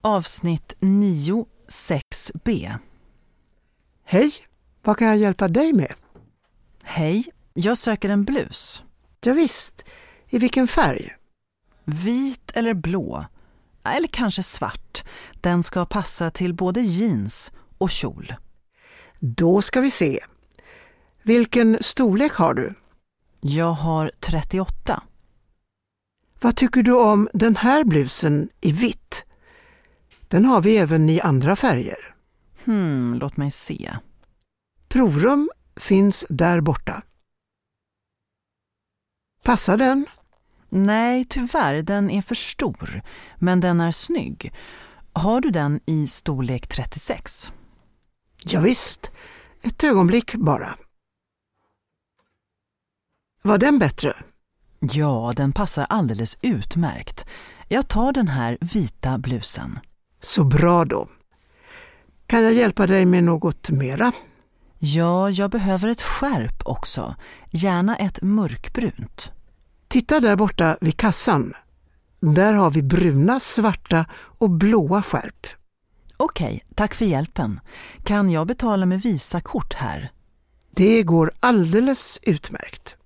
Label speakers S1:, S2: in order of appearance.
S1: Avsnitt 9, 6b.
S2: Hej, vad kan jag hjälpa dig med?
S1: Hej, jag söker en blus.
S2: Ja, visst, i vilken färg?
S1: Vit eller blå? Eller kanske svart. Den ska passa till både jeans och kjol.
S2: Då ska vi se. Vilken storlek har du?
S1: Jag har 38.
S2: Vad tycker du om den här blusen i vitt? Den har vi även i andra färger.
S1: Låt mig se.
S2: Provrum finns där borta. Passar den?
S1: Nej, tyvärr, den är för stor. Men den är snygg. Har du den i storlek 36?
S2: Ja, visst, ett ögonblick bara. Var den bättre?
S1: Ja, den passar alldeles utmärkt. Jag tar den här vita blusen.
S2: Så bra då. Kan jag hjälpa dig med något mera?
S1: Ja, jag behöver ett skärp också. Gärna ett mörkbrunt.
S2: Titta där borta vid kassan. Där har vi bruna, svarta och blåa skärp.
S1: Okej, tack för hjälpen. Kan jag betala med Visa-kort här?
S2: Det går alldeles utmärkt.